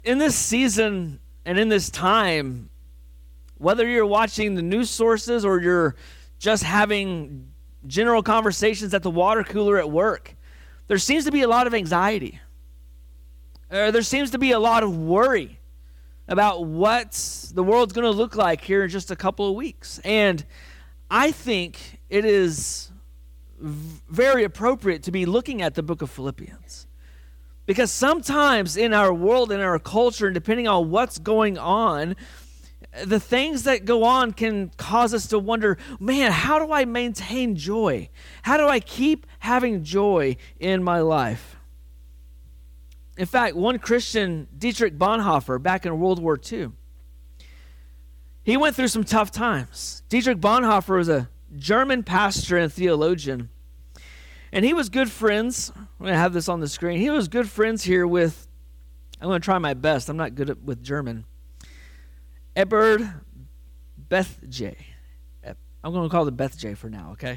In this season and in this time, whether you're watching the news sources or you're just having general conversations at the water cooler at work, there seems to be a lot of anxiety. There seems to be a lot of worry about what the world's going to look like here in just a couple of weeks. And I think it is very appropriate to be looking at the book of Philippians. Because sometimes in our world, in our culture, and depending on what's going on, the things that go on can cause us to wonder, man, how do I maintain joy? How do I keep having joy in my life? In fact, one Christian, Dietrich Bonhoeffer, back in World War II, he went through some tough times. Dietrich Bonhoeffer was a German pastor and theologian, and he was good friends. I'm going to have this on the screen. He was good friends here with, I'm going to try my best. I'm not good with German. Eberhard Bethge. I'm going to call it Bethge for now, okay?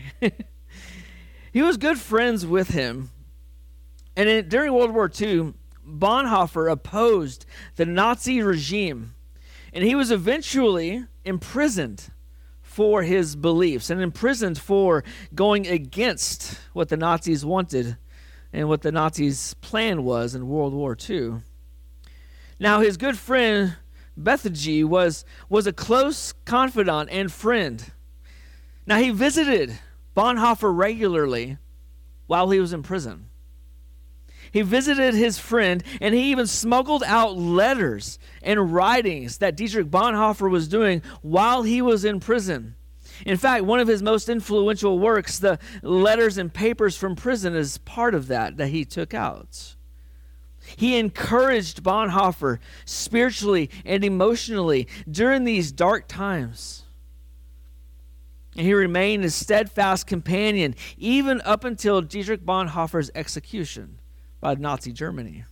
He was good friends with him. And during World War II, Bonhoeffer opposed the Nazi regime. And he was eventually imprisoned for his beliefs and imprisoned for going against what the Nazis wanted and what the Nazis' plan was in World War II. Now, his good friend Bethge was a close confidant and friend. Now, he visited Bonhoeffer regularly while he was in prison. He visited his friend, and he even smuggled out letters and writings that Dietrich Bonhoeffer was doing while he was in prison. In fact, one of his most influential works, the Letters and Papers from Prison, is part of that he took out. He encouraged Bonhoeffer spiritually and emotionally during these dark times. And he remained a steadfast companion even up until Dietrich Bonhoeffer's execution by Nazi Germany.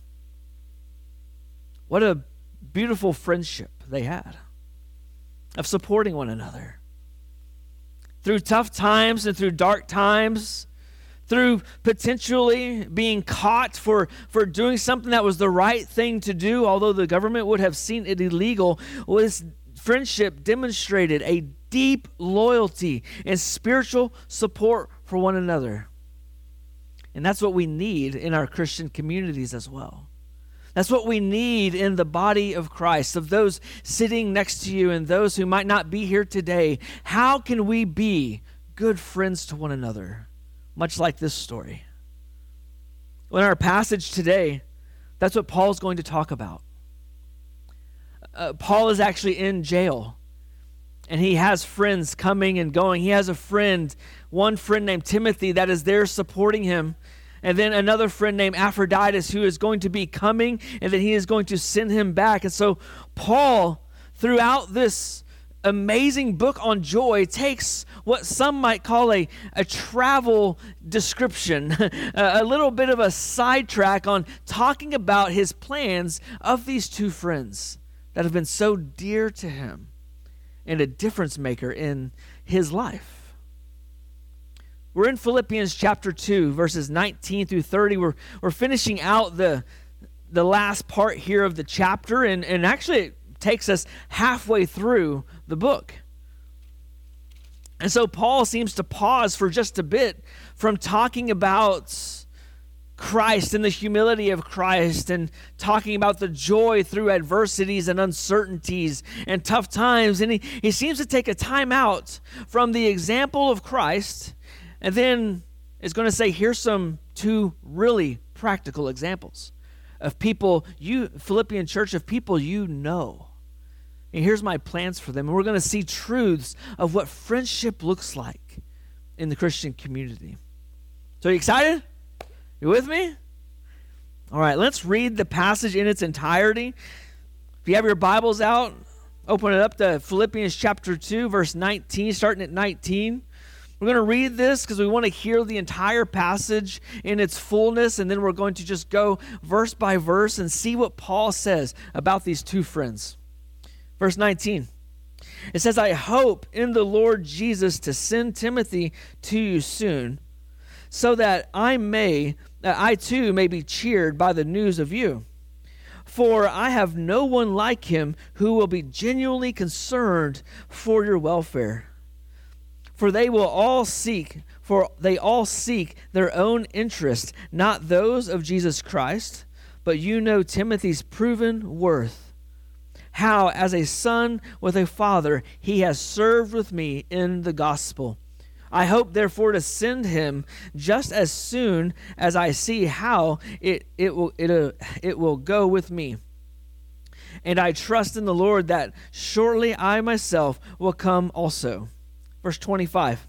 What a beautiful friendship they had of supporting one another. Through tough times and through dark times, through potentially being caught for doing something that was the right thing to do, although the government would have seen it illegal, this friendship demonstrated a deep loyalty and spiritual support for one another. And that's what we need in our Christian communities as well. That's what we need in the body of Christ, of those sitting next to you and those who might not be here today. How can we be good friends to one another? Much like this story. In our passage today, that's what Paul's going to talk about. Paul is actually in jail, and he has friends coming and going. He has one friend named Timothy that is there supporting him, and then another friend named Epaphroditus who is going to be coming, and then he is going to send him back. And so Paul, throughout this amazing book on joy, takes what some might call a travel description, a little bit of a sidetrack on talking about his plans of these two friends that have been so dear to him and a difference maker in his life. We're in Philippians chapter 2, verses 19 through 30. We're finishing out the last part here of the chapter, and actually it takes us halfway through the book. And so Paul seems to pause for just a bit from talking about Christ and the humility of Christ and talking about the joy through adversities and uncertainties and tough times. And he seems to take a time out from the example of Christ, and then is going to say, here's some two really practical examples of people, Philippian church, of people you know. And here's my plans for them. And we're going to see truths of what friendship looks like in the Christian community. So are you excited? You with me? All right, let's read the passage in its entirety. If you have your Bibles out, open it up to Philippians chapter 2, verse 19, starting at 19. We're going to read this because we want to hear the entire passage in its fullness, and then we're going to just go verse by verse and see what Paul says about these two friends. Verse 19, it says, I hope in the Lord Jesus to send Timothy to you soon, so that I too may be cheered by the news of you. For I have no one like him who will be genuinely concerned for your welfare. For they all seek their own interest, not those of Jesus Christ. But you know Timothy's proven worth, how as a son with a father he has served with me in the gospel. I hope therefore to send him just as soon as I see how it will go with me. And I trust in the Lord that shortly I myself will come also. Verse 25.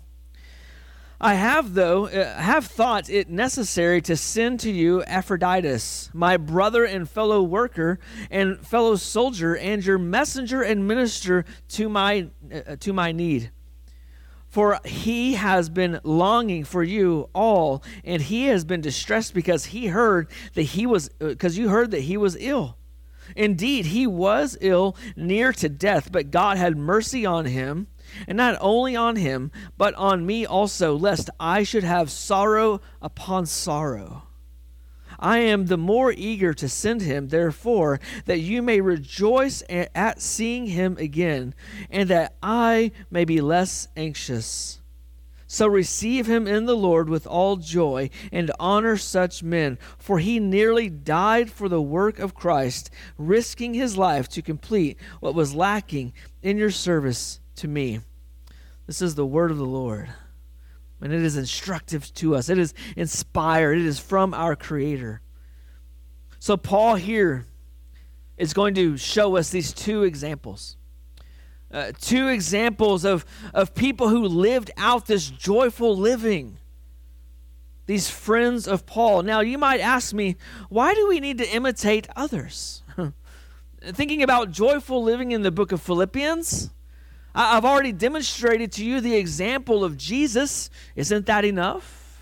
I have thought it necessary to send to you Epaphroditus, my brother and fellow worker and fellow soldier, and your messenger and minister to my need. For he has been longing for you all, and he has been distressed because you heard that he was ill. Indeed, he was ill, near to death, but God had mercy on him. And not only on him, but on me also, lest I should have sorrow upon sorrow. I am the more eager to send him, therefore, that you may rejoice at seeing him again, and that I may be less anxious. So receive him in the Lord with all joy, and honor such men, for he nearly died for the work of Christ, risking his life to complete what was lacking in your service to me. This is the word of the Lord, and it is instructive to us. It is inspired. It is from our Creator. So Paul here is going to show us these two examples. Two examples of people who lived out this joyful living. These friends of Paul. Now, you might ask me, why do we need to imitate others? Thinking about joyful living in the book of Philippians, I've already demonstrated to you the example of Jesus. Isn't that enough?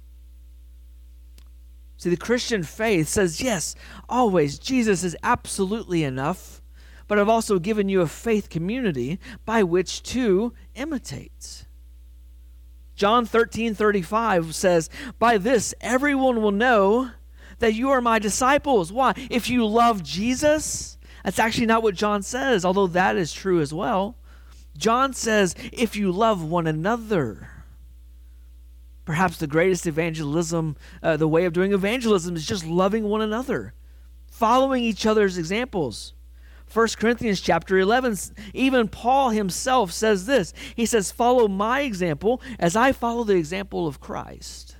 See, the Christian faith says, yes, always, Jesus is absolutely enough. But I've also given you a faith community by which to imitate. John 13:35 says, by this everyone will know that you are my disciples. Why? If you love Jesus, that's actually not what John says, although that is true as well. John says, if you love one another. Perhaps the greatest evangelism, the way of doing evangelism is just loving one another, following each other's examples. 1 Corinthians chapter 11, even Paul himself says this. He says, follow my example as I follow the example of Christ.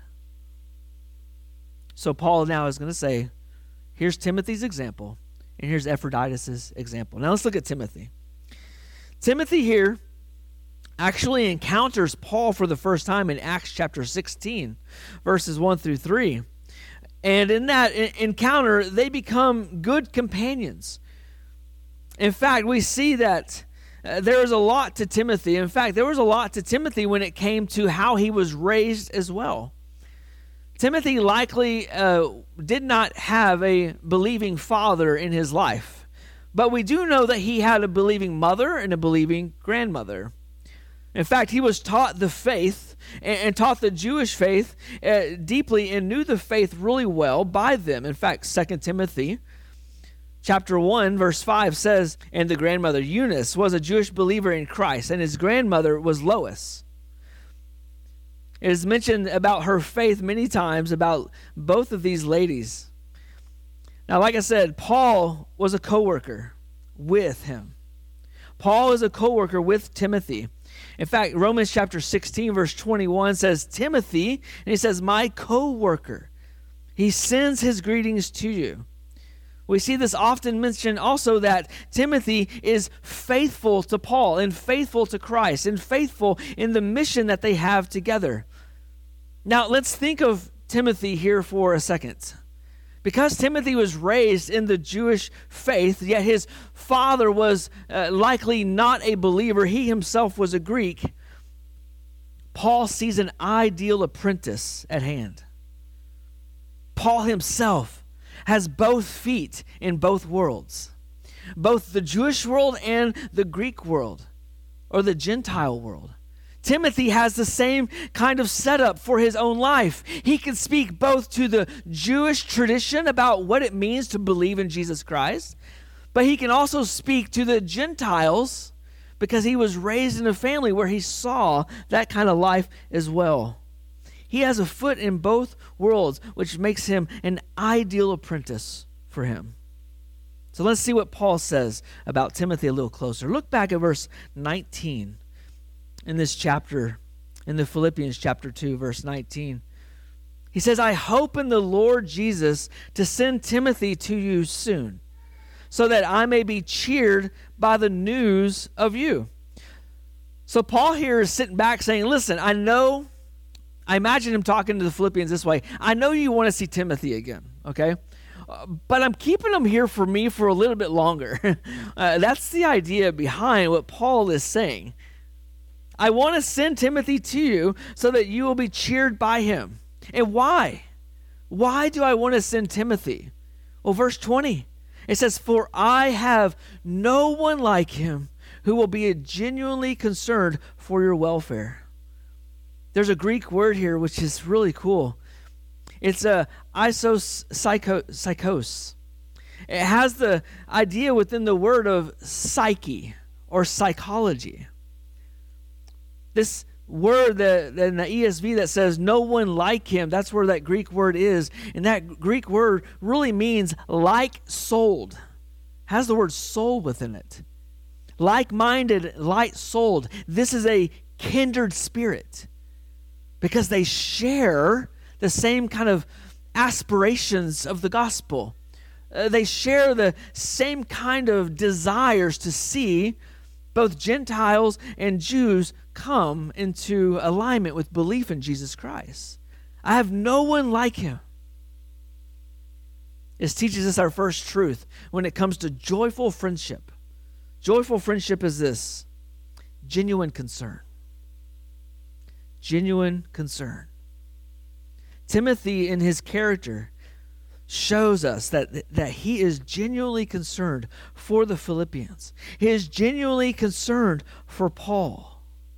So Paul now is going to say, here's Timothy's example, and here's Epaphroditus' example. Now let's look at Timothy. Timothy here actually encounters Paul for the first time in Acts chapter 16, verses 1 through 3. And in that encounter, they become good companions. In fact, we see that there is a lot to Timothy. In fact, there was a lot to Timothy when it came to how he was raised as well. Timothy likely did not have a believing father in his life. But we do know that he had a believing mother and a believing grandmother. In fact, he was taught the faith and taught the Jewish faith deeply and knew the faith really well by them. In fact, 2 Timothy chapter 1, verse 5 says, and the grandmother Eunice was a Jewish believer in Christ, and his grandmother was Lois. It is mentioned about her faith many times about both of these ladies. Now, like I said, Paul was a co-worker with him. Paul is a co-worker with Timothy. In fact, Romans chapter 16, verse 21 says, Timothy, and he says, my co-worker. He sends his greetings to you. We see this often mentioned also that Timothy is faithful to Paul and faithful to Christ and faithful in the mission that they have together. Now, let's think of Timothy here for a second. Because Timothy was raised in the Jewish faith, yet his father was likely not a believer, he himself was a Greek, Paul sees an ideal apprentice at hand. Paul himself has both feet in both worlds, both the Jewish world and the Greek world, or the Gentile world. Timothy has the same kind of setup for his own life. He can speak both to the Jewish tradition about what it means to believe in Jesus Christ, but he can also speak to the Gentiles because he was raised in a family where he saw that kind of life as well. He has a foot in both worlds, which makes him an ideal apprentice for him. So let's see what Paul says about Timothy a little closer. Look back at verse 19 in this chapter, in the Philippians chapter 2, verse 19. He says, I hope in the Lord Jesus to send Timothy to you soon, so that I may be cheered by the news of you. So Paul here is sitting back saying, listen, I imagine him talking to the Philippians this way. I know you want to see Timothy again, okay? But I'm keeping him here for me for a little bit longer. That's the idea behind what Paul is saying. I want to send Timothy to you so that you will be cheered by him. And why? Why do I want to send Timothy? Well, verse 20, it says, for I have no one like him who will be genuinely concerned for your welfare. There's a Greek word here which is really cool. It's a isopsychos. It has the idea within the word of psyche or psychology. This word that in the ESV that says no one like him, that's where that Greek word is. And that Greek word really means like-souled. Has the word soul within it. Like-minded, light-souled. This is a kindred spirit because they share the same kind of aspirations of the gospel. They share the same kind of desires to see both Gentiles and Jews come into alignment with belief in Jesus Christ. I have no one like him. This teaches us our first truth when it comes to joyful friendship. Joyful friendship is this: genuine concern. Genuine concern. Timothy, in his character, shows us that he is genuinely concerned for the Philippians. He is genuinely concerned for Paul.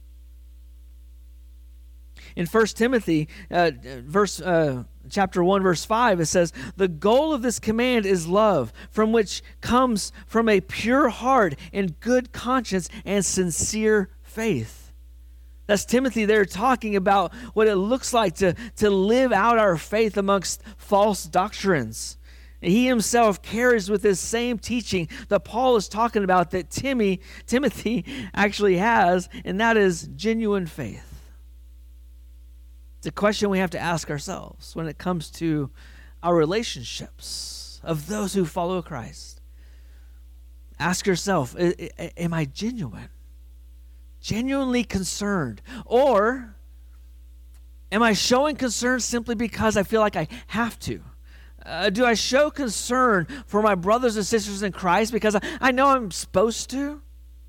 In 1 Timothy chapter 1, verse 5, it says, the goal of this command is love, from which comes from a pure heart and good conscience and sincere faith. That's Timothy there talking about what it looks like to live out our faith amongst false doctrines. And he himself carries with this same teaching that Paul is talking about that Timothy actually has, and that is genuine faith. It's a question we have to ask ourselves when it comes to our relationships of those who follow Christ. Ask yourself, am I genuine? Genuinely concerned? Or am I showing concern simply because I feel like I have to? Do I show concern for my brothers and sisters in Christ because I know I'm supposed to?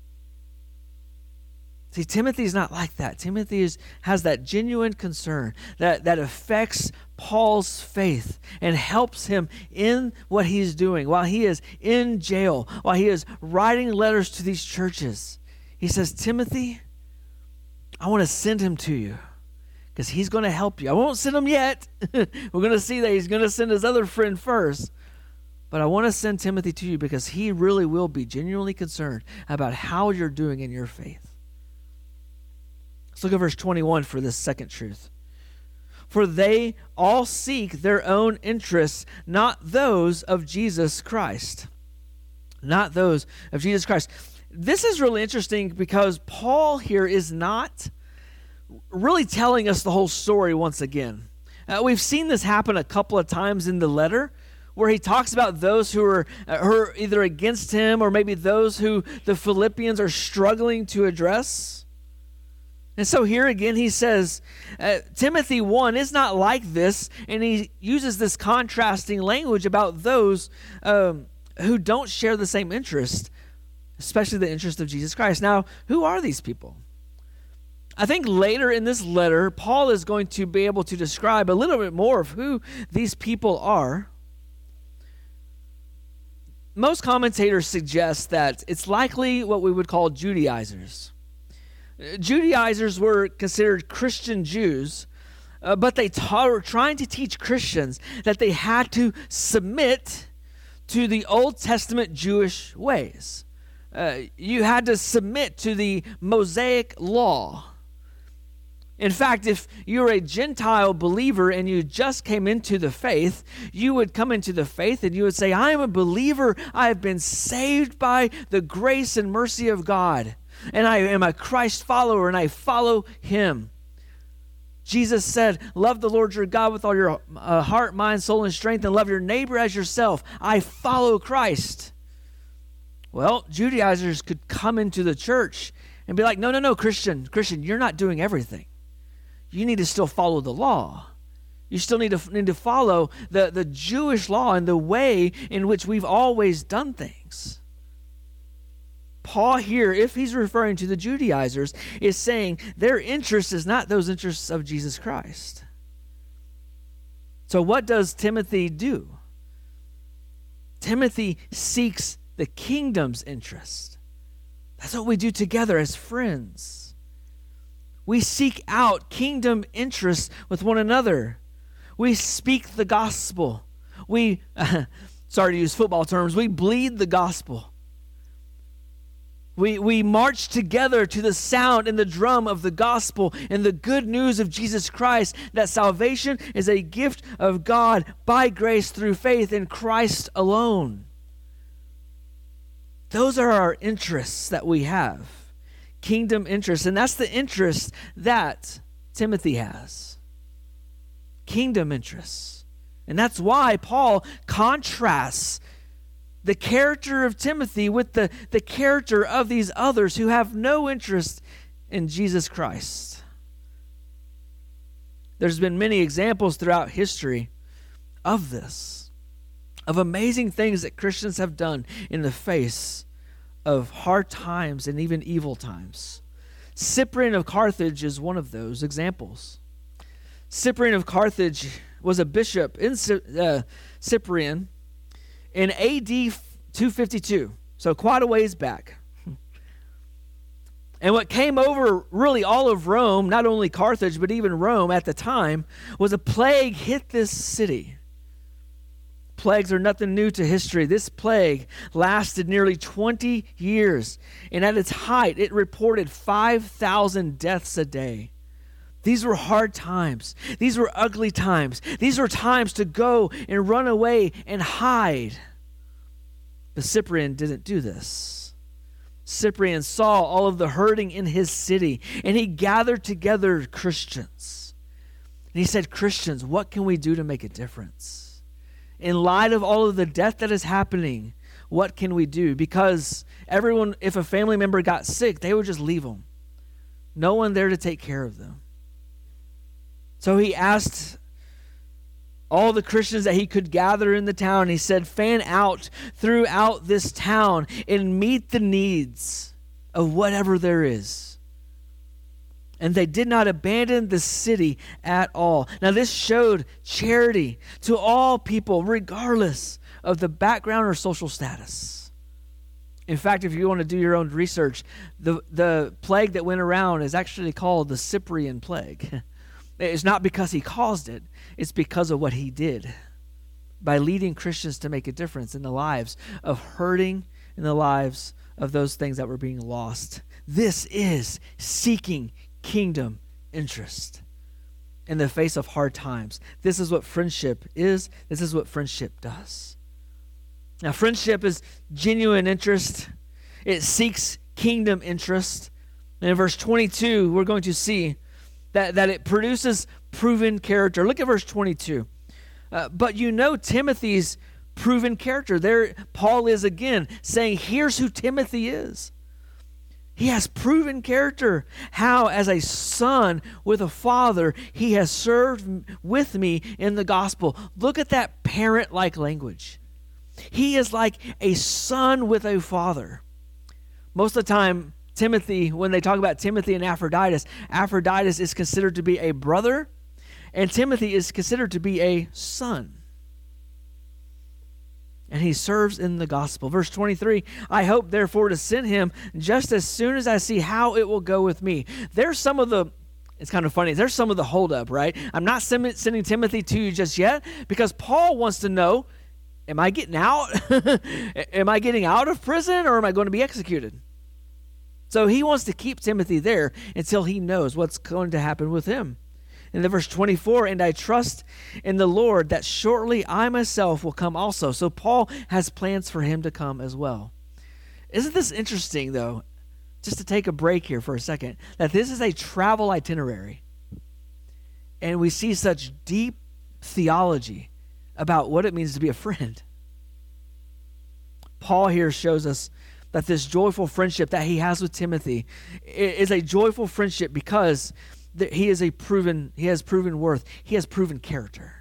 See, Timothy's not like that. Timothy has that genuine concern that affects Paul's faith and helps him in what he's doing while he is in jail, while he is writing letters to these churches. He says, Timothy, I want to send him to you because he's going to help you. I won't send him yet. We're going to see that he's going to send his other friend first. But I want to send Timothy to you because he really will be genuinely concerned about how you're doing in your faith. Let's look at verse 21 for this second truth. For they all seek their own interests, not those of Jesus Christ. Not those of Jesus Christ. This is really interesting because Paul here is not really telling us the whole story once again. We've seen this happen a couple of times in the letter where he talks about those who are either against him or maybe those who the Philippians are struggling to address. And so here again he says, Timothy 1 is not like this, and he uses this contrasting language about those who don't share the same interest, especially the interest of Jesus Christ. Now, who are these people? I think later in this letter, Paul is going to be able to describe a little bit more of who these people are. Most commentators suggest that it's likely what we would call Judaizers. Judaizers were considered Christian Jews, but they were trying to teach Christians that they had to submit to the Old Testament Jewish ways. You had to submit to the Mosaic law. In fact, if you're a Gentile believer and you just came into the faith, you would come into the faith and you would say, I am a believer. I have been saved by the grace and mercy of God. And I am a Christ follower and I follow him. Jesus said, love the Lord your God with all your heart, mind, soul, and strength, and love your neighbor as yourself. I follow Christ. Well, Judaizers could come into the church and be like, no, Christian, you're not doing everything. You need to still follow the law. You still need to follow the Jewish law and the way in which we've always done things. Paul here, if he's referring to the Judaizers, is saying their interest is not those interests of Jesus Christ. So what does Timothy do? Timothy seeks the kingdom's interest. That's what we do together as friends. We seek out kingdom interests with one another. We speak the gospel. We, sorry to use football terms, we bleed the gospel. We march together to the sound and the drum of the gospel and the good news of Jesus Christ, that salvation is a gift of God by grace through faith in Christ alone. Those are our interests that we have. Kingdom interests. And that's the interest that Timothy has. Kingdom interests. And that's why Paul contrasts the character of Timothy with the character of these others who have no interest in Jesus Christ. There's been many examples throughout history of this, of amazing things that Christians have done in the face of hard times and even evil times. Cyprian of Carthage is one of those examples. Cyprian of Carthage was a bishop in Cyprian in AD 252, so quite a ways back. And what came over really all of Rome, not only Carthage, but even Rome at the time, was a plague hit this city. Plagues are nothing new to history. This plague lasted nearly 20 years, and at its height, it reported 5,000 deaths a day. These were hard times. These were ugly times. These were times to go and run away and hide. But Cyprian didn't do this. Cyprian saw all of the hurting in his city, and he gathered together Christians. And he said, Christians, what can we do to make a difference? In light of all of the death that is happening, what can we do? Because everyone, if a family member got sick, they would just leave them. No one there to take care of them. So he asked all the Christians that he could gather in the town. He said, fan out throughout this town and meet the needs of whatever there is. And they did not abandon the city at all. Now this showed charity to all people, regardless of the background or social status. In fact, if you want to do your own research, the plague that went around is actually called the Cyprian plague. It's not because he caused it. It's because of what he did by leading Christians to make a difference in the lives of hurting, in the lives of those things that were being lost. This is seeking kingdom interest in the face of hard times. This is what friendship is. This is what friendship does. Now, friendship is genuine interest. It seeks kingdom interest. And in verse 22, we're going to see that it produces proven character. Look at verse 22. But you know Timothy's proven character. There, Paul is again saying, here's who Timothy is. He has proven character. How, as a son with a father, he has served with me in the gospel. Look at that parent-like language. He is like a son with a father. Most of the time, Timothy, when they talk about Timothy and Epaphroditus, Epaphroditus is considered to be a brother, and Timothy is considered to be a son. and he serves in the gospel. Verse 23, I hope therefore to send him just as soon as I see how it will go with me. There's some of the, it's kind of funny, there's some of the holdup, right? I'm not sending Timothy to you just yet because Paul wants to know, am I getting out? Am I getting out of prison, or am I going to be executed? So he wants to keep Timothy there until he knows what's going to happen with him. In the verse 24, and I trust in the Lord that shortly I myself will come also. So Paul has plans for him to come as well. Isn't this interesting, though, just to take a break here for a second, that this is a travel itinerary. And we see such deep theology about what it means to be a friend. Paul here shows us that this joyful friendship that he has with Timothy is a joyful friendship because he has proven worth. He has proven character.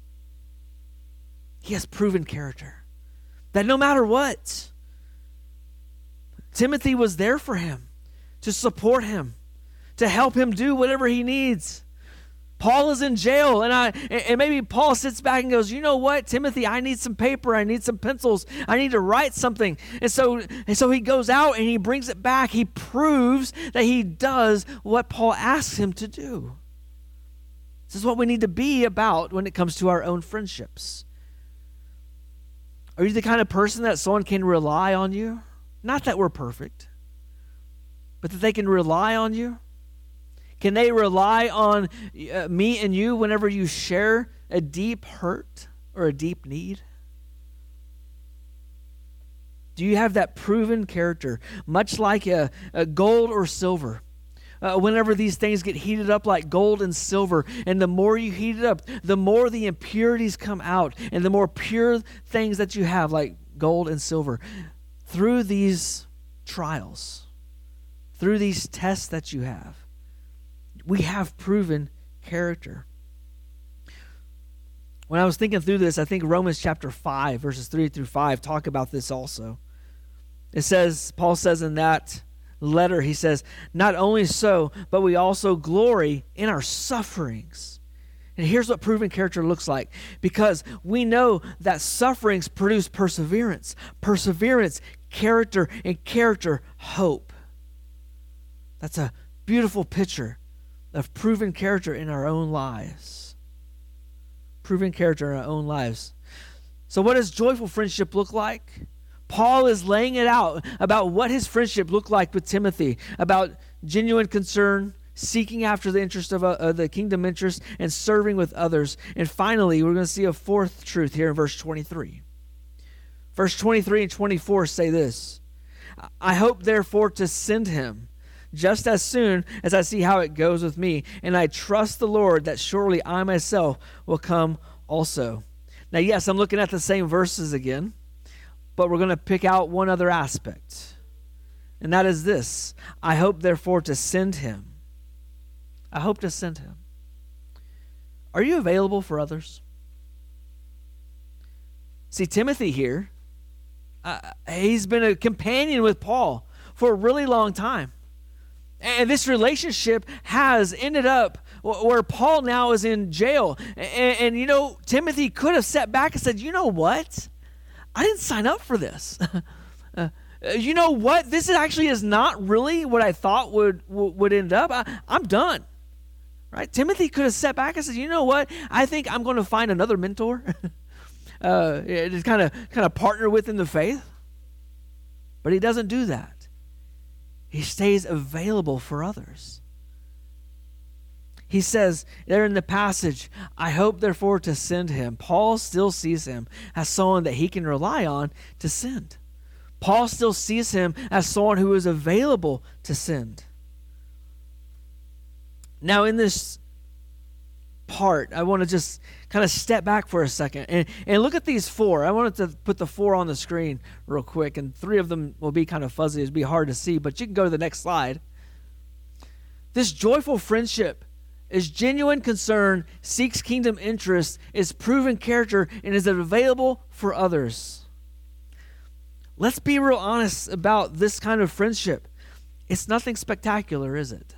He has proven character. That no matter what, Timothy was there for him, to support him, to help him do whatever he needs. Paul is in jail, and maybe Paul sits back and goes, you know what, Timothy, I need some paper, I need some pencils, I need to write something. And so he goes out and he brings it back. He proves that he does what Paul asks him to do. This is what we need to be about when it comes to our own friendships. Are you the kind of person that someone can rely on you? Not that we're perfect, but that they can rely on you. Can they rely on me and you whenever you share a deep hurt or a deep need? Do you have that proven character, much like a gold or silver? Whenever these things get heated up like gold and silver, and the more you heat it up, the more the impurities come out, and the more pure things that you have, like gold and silver. Through these trials, through these tests that you have, we have proven character. When I was thinking through this, I think Romans chapter 5, verses 3 through 5 talk about this also. It says, Paul says in that letter, he says, not only so, but we also glory in our sufferings. And here's what proven character looks like. Because we know that sufferings produce perseverance. Perseverance, character, and character, hope. That's a beautiful picture of proven character in our own lives. Proven character in our own lives. So what does joyful friendship look like? Paul is laying it out about what his friendship looked like with Timothy, about genuine concern, seeking after the interest of the kingdom interest, and serving with others. And finally, we're going to see a fourth truth here in verse 23. Verse 23 and 24 say this, I hope therefore to send him just as soon as I see how it goes with me, and I trust the Lord that surely I myself will come also. Now, yes, I'm looking at the same verses again, but we're going to pick out one other aspect, and that is this. I hope therefore to send him. I hope to send him. Are you available for others? See, Timothy here, he's been a companion with Paul for a really long time. And this relationship has ended up where Paul now is in jail. And you know, Timothy could have sat back and said, you know what? I didn't sign up for this. You know what? This actually is not really what I thought would end up. I'm done. Right? Timothy could have sat back and said, you know what? I think I'm going to find another mentor to kind of partner with in the faith. But he doesn't do that. He stays available for others. He says there in the passage, I hope therefore to send him. Paul still sees him as someone that he can rely on to send. Paul still sees him as someone who is available to send. Now in this part, I want to just kind of step back for a second and look at these four. I wanted to put the four on the screen real quick, and three of them will be kind of fuzzy. It'll be hard to see, but you can go to the next slide. This joyful friendship is genuine concern, seeks kingdom interest, is proven character, and is available for others. Let's be real honest about this kind of friendship. It's nothing spectacular, is it?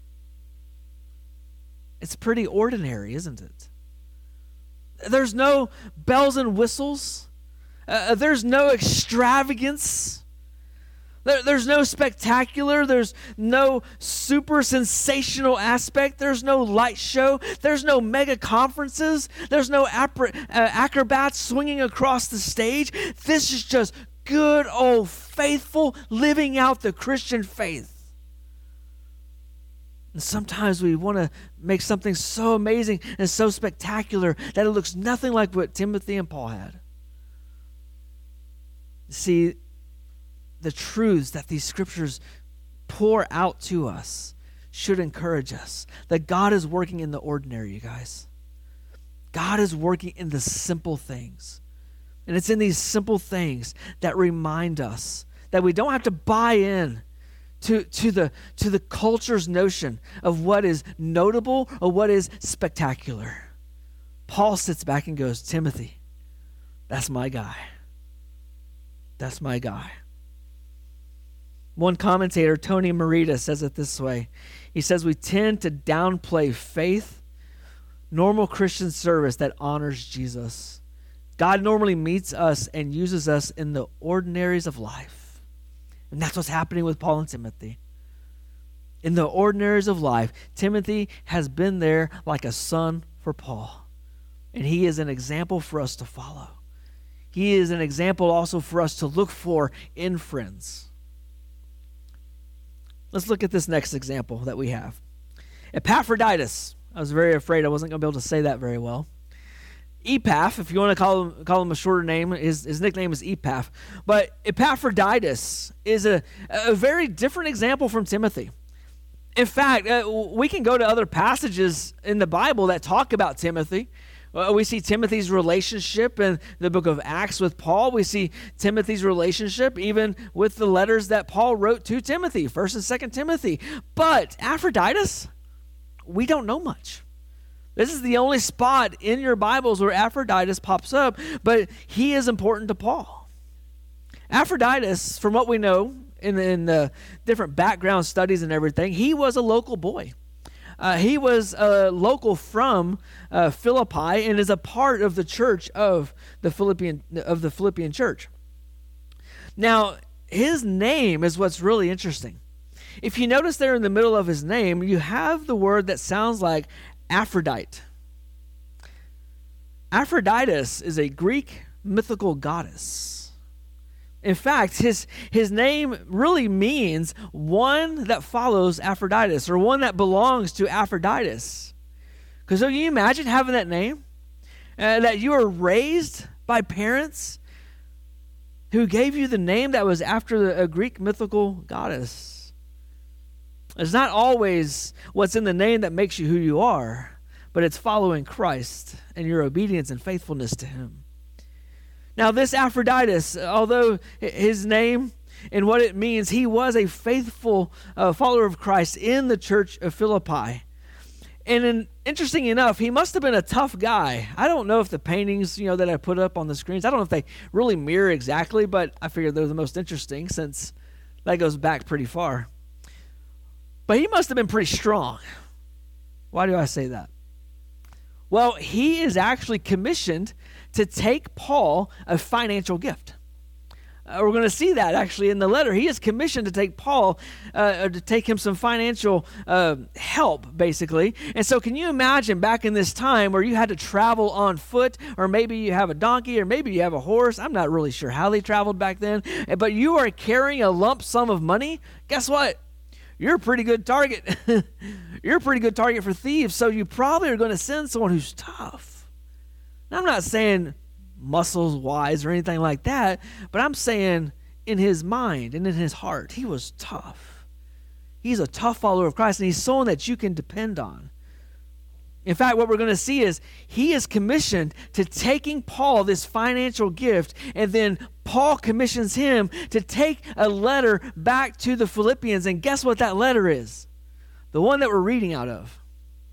It's pretty ordinary, isn't it? There's no bells and whistles. There's no extravagance. There's no spectacular. There's no super sensational aspect. There's no light show. There's no mega conferences. There's no acrobats swinging across the stage. This is just good old faithful living out the Christian faith. And sometimes we want to make something so amazing and so spectacular that it looks nothing like what Timothy and Paul had. See, the truths that these scriptures pour out to us should encourage us that God is working in the ordinary, you guys. God is working in the simple things. And it's in these simple things that remind us that we don't have to buy in to the culture's notion of what is notable or what is spectacular. Paul sits back and goes, Timothy, that's my guy. That's my guy. One commentator, Tony Merida, says it this way. He says, we tend to downplay faith, normal Christian service that honors Jesus. God normally meets us and uses us in the ordinaries of life. And that's what's happening with Paul and Timothy. In the ordinaries of life, Timothy has been there like a son for Paul. And he is an example for us to follow. He is an example also for us to look for in friends. Let's look at this next example that we have. Epaphroditus. I was very afraid I wasn't going to be able to say that very well. Epaph, if you want to call him a shorter name, his nickname is Epaph. But Epaphroditus is a very different example from Timothy. In fact, we can go to other passages in the Bible that talk about Timothy. We see Timothy's relationship in the book of Acts with Paul. We see Timothy's relationship even with the letters that Paul wrote to Timothy, 1st and 2nd Timothy. But Epaphroditus, we don't know much. This is the only spot in your Bibles where Epaphroditus pops up, but he is important to Paul. Epaphroditus, from what we know in the different background studies and everything, he was a local boy. He was a local from Philippi and is a part of the church of the Philippian church. Now, his name is what's really interesting. If you notice there in the middle of his name, you have the word that sounds like Aphrodite. Aphroditus is a Greek mythical goddess. In fact, his name really means one that follows Aphroditus, or one that belongs to Aphroditus. Because can you imagine having that name? That you were raised by parents who gave you the name that was after a Greek mythical goddess. It's not always what's in the name that makes you who you are, but it's following Christ and your obedience and faithfulness to him. Now, this Aphroditus, although his name and what it means, he was a faithful follower of Christ in the church of Philippi. And interesting enough, he must have been a tough guy. I don't know if the paintings, that I put up on the screens, I don't know if they really mirror exactly, but I figured they're the most interesting since that goes back pretty far. But he must have been pretty strong. Why do I say that? Well, he is actually commissioned to take Paul a financial gift. We're going to see that actually in the letter. He is commissioned to take Paul, to take him some financial help, basically. And so can you imagine back in this time where you had to travel on foot, or maybe you have a donkey, or maybe you have a horse. I'm not really sure how they traveled back then. But you are carrying a lump sum of money. Guess what? You're a pretty good target. You're a pretty good target for thieves, so you probably are going to send someone who's tough. Now, I'm not saying muscles-wise or anything like that, but I'm saying in his mind and in his heart, he was tough. He's a tough follower of Christ, and he's someone that you can depend on. In fact, what we're going to see is he is commissioned to taking Paul this financial gift, and then Paul commissions him to take a letter back to the Philippians. And guess what that letter is? The one that we're reading out of.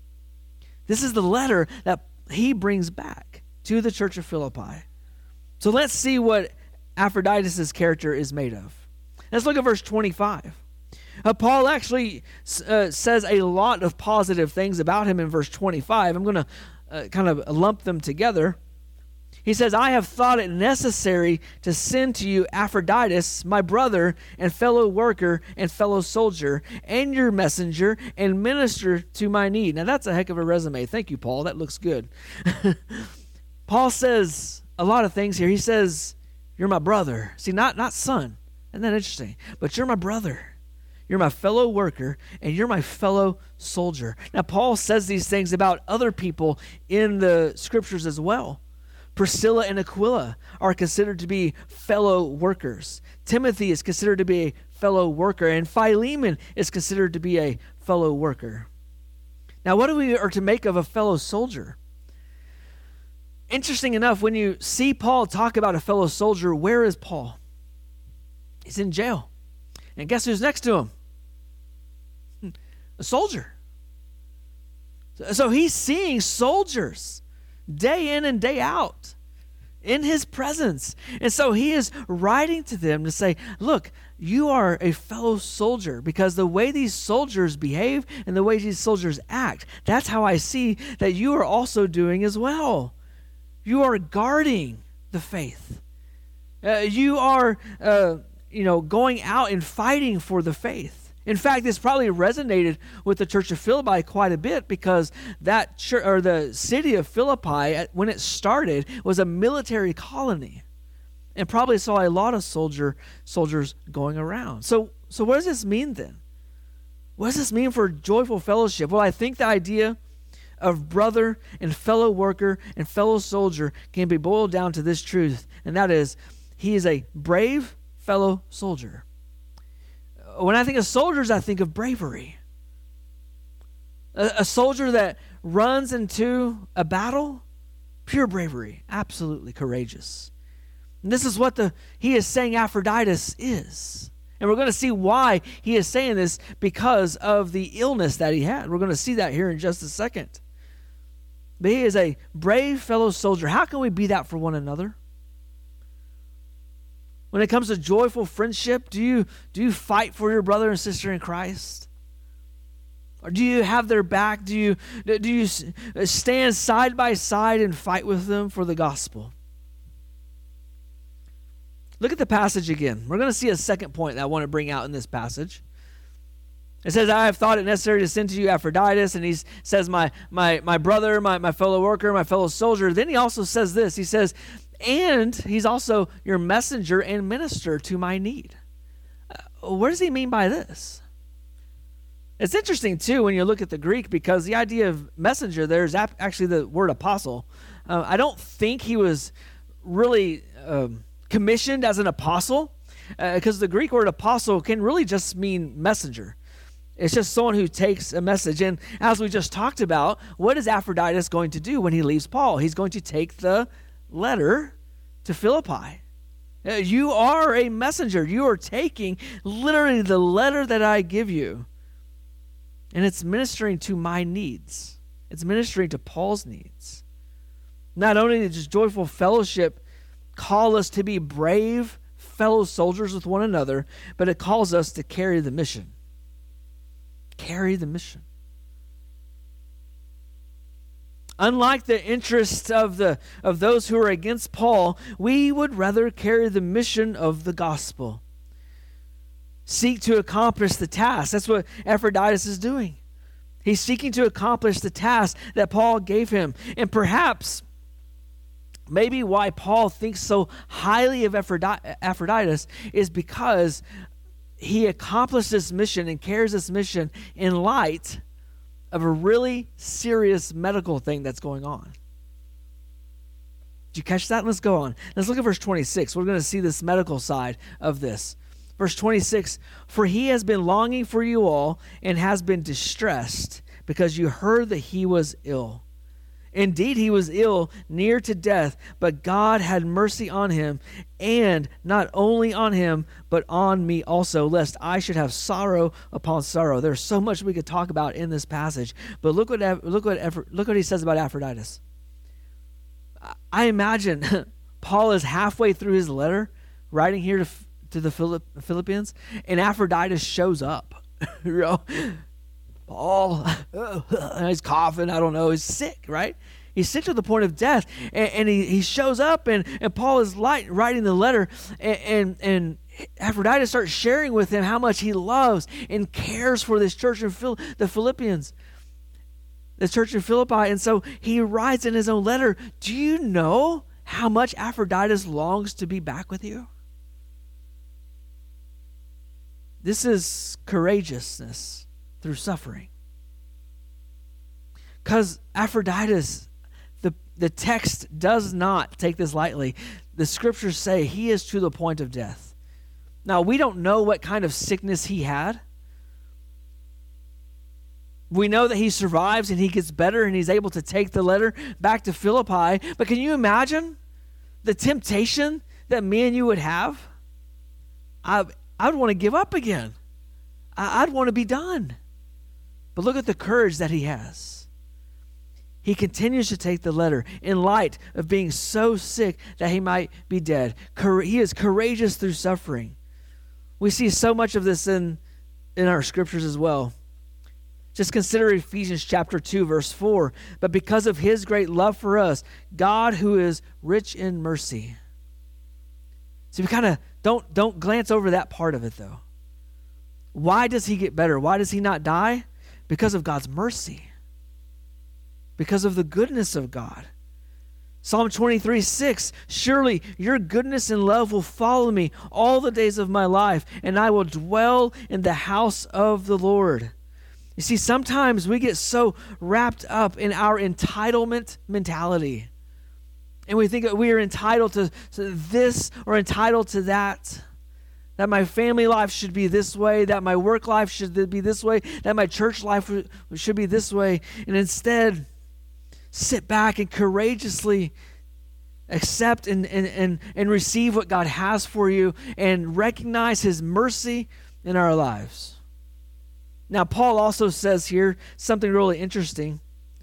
This is the letter that he brings back to the church of Philippi. So let's see what Aphroditus' character is made of. Let's look at verse 25. Paul actually says a lot of positive things about him in verse 25. I'm going to kind of lump them together. He says, I have thought it necessary to send to you Epaphroditus, my brother and fellow worker and fellow soldier, and your messenger and minister to my need. Now that's a heck of a resume. Thank you, Paul. That looks good. Paul says a lot of things here. He says, you're my brother. See, not son. Isn't that interesting? But you're my brother. You're my fellow worker, and you're my fellow soldier. Now, Paul says these things about other people in the scriptures as well. Priscilla and Aquila are considered to be fellow workers. Timothy is considered to be a fellow worker, and Philemon is considered to be a fellow worker. Now, what are we to make of a fellow soldier? Interesting enough, when you see Paul talk about a fellow soldier, where is Paul? He's in jail. And guess who's next to him? A soldier. So he's seeing soldiers day in and day out in his presence. And so he is writing to them to say, look, you are a fellow soldier, because the way these soldiers behave and the way these soldiers act, that's how I see that you are also doing as well. You are guarding the faith. You are going out and fighting for the faith. In fact, this probably resonated with the church of Philippi quite a bit, because that church, or the city of Philippi, when it started, was a military colony, and probably saw a lot of soldiers going around. So what does this mean then? What does this mean for joyful fellowship? Well, I think the idea of brother and fellow worker and fellow soldier can be boiled down to this truth, and that is, he is a brave fellow soldier. When I think of soldiers, I think of bravery. A soldier that runs into a battle, pure bravery, absolutely courageous. And this is what he is saying Epaphroditus is. And we're going to see why he is saying this, because of the illness that he had. We're going to see that here in just a second. But he is a brave fellow soldier. How can we be that for one another? When it comes to joyful friendship, do you fight for your brother and sister in Christ? Or do you have their back? Do you stand side by side and fight with them for the gospel? Look at the passage again. We're going to see a second point that I want to bring out in this passage. It says, I have thought it necessary to send to you Epaphroditus, and he says, my brother, my fellow worker, my fellow soldier. Then he also says this. He says, and he's also your messenger and minister to my need. What does he mean by this? It's interesting, too, when you look at the Greek, because the idea of messenger there is actually the word apostle. I don't think he was really commissioned as an apostle, because the Greek word apostle can really just mean messenger. It's just someone who takes a message. And as we just talked about, what is Epaphroditus going to do when he leaves Paul? He's going to take the letter to Philippi. You are a messenger. You are taking literally the letter that I give you, and it's ministering to my needs. It's ministering to Paul's needs. Not only does joyful fellowship call us to be brave fellow soldiers with one another, but it calls us to carry the mission. Carry the mission. Unlike the interests of those who are against Paul, we would rather carry the mission of the gospel. Seek to accomplish the task. That's what Epaphroditus is doing. He's seeking to accomplish the task that Paul gave him. And perhaps, maybe why Paul thinks so highly of Epaphroditus is because he accomplished this mission and carries this mission in light of a really serious medical thing that's going on. Did you catch that? Let's go on. Let's look at verse 26. We're going to see this medical side of this. Verse 26, for he has been longing for you all and has been distressed because you heard that he was ill. Indeed, he was ill, near to death, but God had mercy on him, and not only on him, but on me also, lest I should have sorrow upon sorrow. There's so much we could talk about in this passage, but look what he says about Epaphroditus. I imagine Paul is halfway through his letter, writing here to the Philippians, and Epaphroditus shows up. Paul, he's coughing, I don't know, he's sick, right? He's sick to the point of death. And he shows up, and Paul is writing the letter, and Epaphroditus starts sharing with him how much he loves and cares for this church in the Philippians, the church in Philippi. And so he writes in his own letter, do you know how much Epaphroditus longs to be back with you? This is courageousness through suffering. Because Epaphroditus, the text does not take this lightly. The scriptures say he is to the point of death. Now, we don't know what kind of sickness he had. We know that he survives and he gets better and he's able to take the letter back to Philippi. But can you imagine the temptation that me and you would have? I'd want to give up again. I'd want to be done. But look at the courage that he has. He continues to take the letter in light of being so sick that he might be dead. He is courageous through suffering. We see so much of this in our scriptures as well. Just consider Ephesians chapter 2, verse 4. But because of his great love for us, God, who is rich in mercy. So we kind of don't glance over that part of it, though. Why does he get better? Why does he not die? Because of God's mercy. Because of the goodness of God. Psalm 23:6, surely your goodness and love will follow me all the days of my life, and I will dwell in the house of the Lord. You see, sometimes we get so wrapped up in our entitlement mentality. And we think that we are entitled to this or entitled to that. That my family life should be this way, that my work life should be this way, that my church life should be this way. And instead, sit back and courageously accept and receive what God has for you and recognize his mercy in our lives. Now, Paul also says here something really interesting.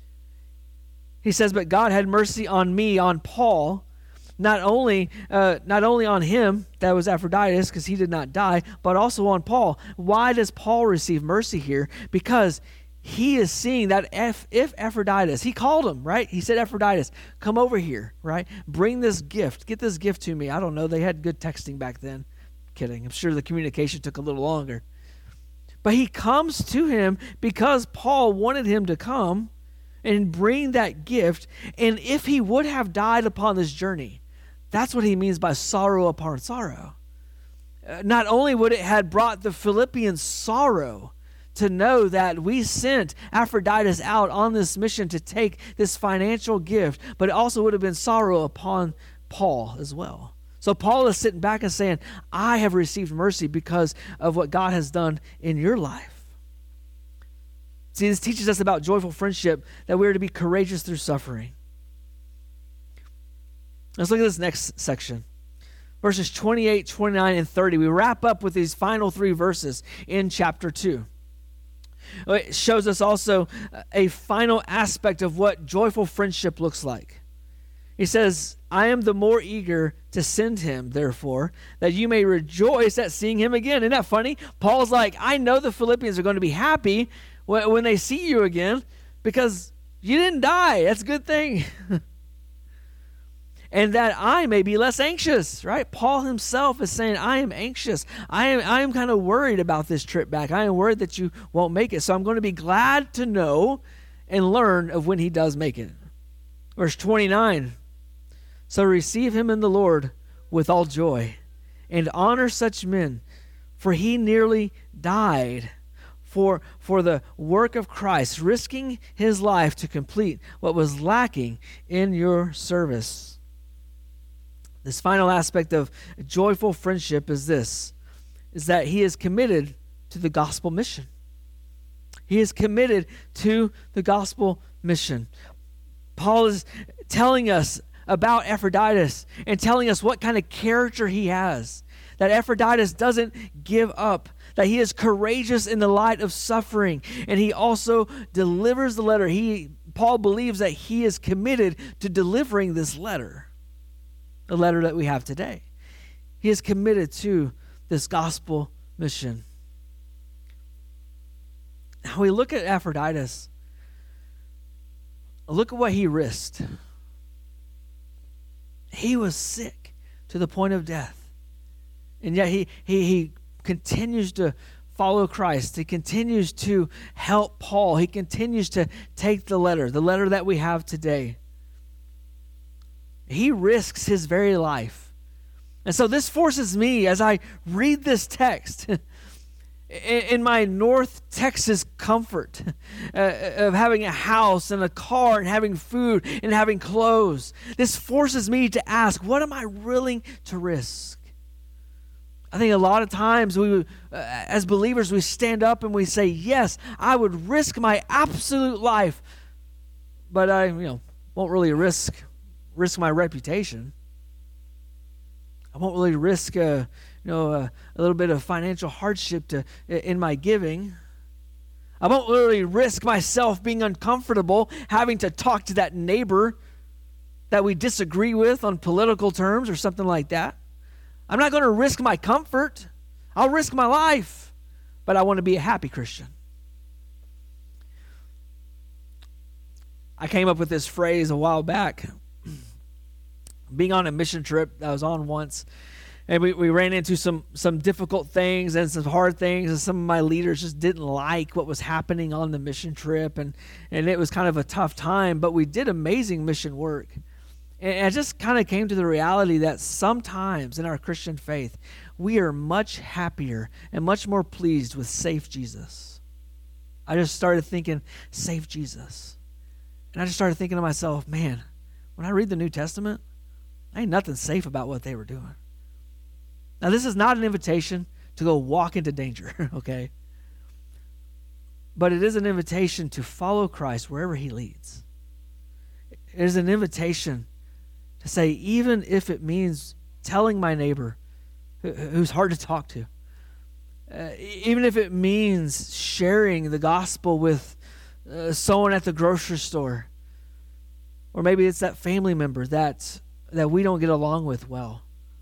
He says, but God had mercy on me, on Paul, not only on him, that was Epaphroditus, because he did not die, but also on Paul. Why does Paul receive mercy here? Because he is seeing that if Epaphroditus, he called him, right? He said, Epaphroditus, come over here, right? Bring this gift. Get this gift to me. I don't know. They had good texting back then. Kidding. I'm sure the communication took a little longer. But he comes to him because Paul wanted him to come and bring that gift. And if he would have died upon this journey, that's what he means by sorrow upon sorrow. Not only would it have brought the Philippians sorrow to know that we sent Epaphroditus out on this mission to take this financial gift, but it also would have been sorrow upon Paul as well. So Paul is sitting back and saying, I have received mercy because of what God has done in your life. See, this teaches us about joyful friendship, that we are to be courageous through suffering. Let's look at this next section. Verses 28, 29, and 30. We wrap up with these final three verses in chapter 2. It shows us also a final aspect of what joyful friendship looks like. He says, I am the more eager to send him, therefore, that you may rejoice at seeing him again. Isn't that funny? Paul's like, I know the Philippians are going to be happy when they see you again because you didn't die. That's a good thing. And that I may be less anxious, right? Paul himself is saying, I am anxious. I am kind of worried about this trip back. I am worried that you won't make it. So I'm going to be glad to know and learn of when he does make it. Verse 29. So receive him in the Lord with all joy and honor such men, for he nearly died for the work of Christ, risking his life to complete what was lacking in your service. This final aspect of joyful friendship is that he is committed to the gospel mission. He is committed to the gospel mission. Paul is telling us about Epaphroditus and telling us what kind of character he has. That Epaphroditus doesn't give up, that he is courageous in the light of suffering, and he also delivers the letter. Paul believes that he is committed to delivering this letter, the letter that we have today. He is committed to this gospel mission. Now we look at Epaphroditus. look at what he risked. He was sick to the point of death. And yet he continues to follow Christ. He continues to help Paul. He continues to take the letter that we have today. He risks his very life. And so this forces me, as I read this text, in my North Texas comfort of having a house and a car and having food and having clothes, this forces me to ask, what am I willing to risk? I think a lot of times we, as believers, we stand up and we say, yes, I would risk my absolute life, but I won't really risk my reputation. I won't really risk a little bit of financial hardship in my giving. I won't really risk myself being uncomfortable, having to talk to that neighbor that we disagree with on political terms or something like that. I'm not going to risk my comfort. I'll risk my life, but I want to be a happy Christian. I came up with this phrase a while back. Being on a mission trip that I was on once, and we ran into some difficult things and some hard things, and some of my leaders just didn't like what was happening on the mission trip, and it was kind of a tough time, but we did amazing mission work. And I just kind of came to the reality that sometimes in our Christian faith, we are much happier and much more pleased with safe Jesus. I just started thinking, safe Jesus. And I just started thinking to myself, man, when I read the New Testament, ain't nothing safe about what they were doing. Now, this is not an invitation to go walk into danger, okay? But it is an invitation to follow Christ wherever he leads. It is an invitation to say, even if it means telling my neighbor who's hard to talk to, even if it means sharing the gospel with someone at the grocery store, or maybe it's that family member that we don't get along with well.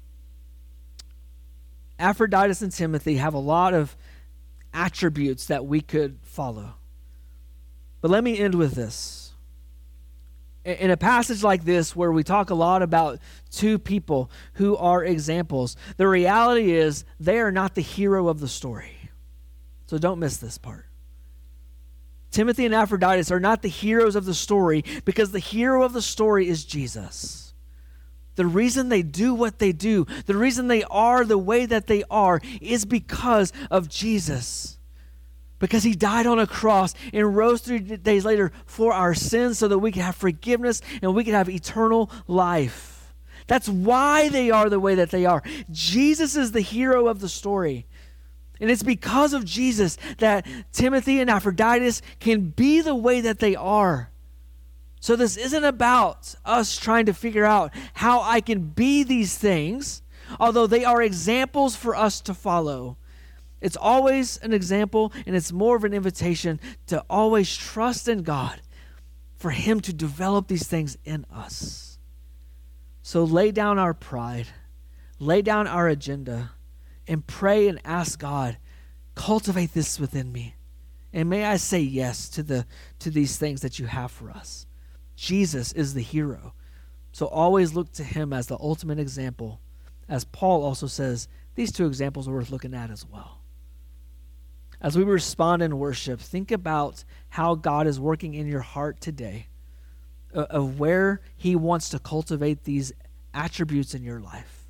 Epaphroditus and Timothy have a lot of attributes that we could follow. But let me end with this. In a passage like this where we talk a lot about two people who are examples, the reality is they are not the hero of the story. So don't miss this part. Timothy and Epaphroditus are not the heroes of the story because the hero of the story is Jesus. The reason they do what they do, the reason they are the way that they are, is because of Jesus. Because he died on a cross and rose 3 days later for our sins so that we can have forgiveness and we can have eternal life. That's why they are the way that they are. Jesus is the hero of the story. And it's because of Jesus that Timothy and Epaphroditus can be the way that they are. So this isn't about us trying to figure out how I can be these things, although they are examples for us to follow. It's always an example, and it's more of an invitation to always trust in God for him to develop these things in us. So lay down our pride, lay down our agenda, and pray and ask God, cultivate this within me. And may I say yes to these things that you have for us. Jesus is the hero. So always look to him as the ultimate example. As Paul also says, these two examples are worth looking at as well. As we respond in worship, think about how God is working in your heart today, of where he wants to cultivate these attributes in your life.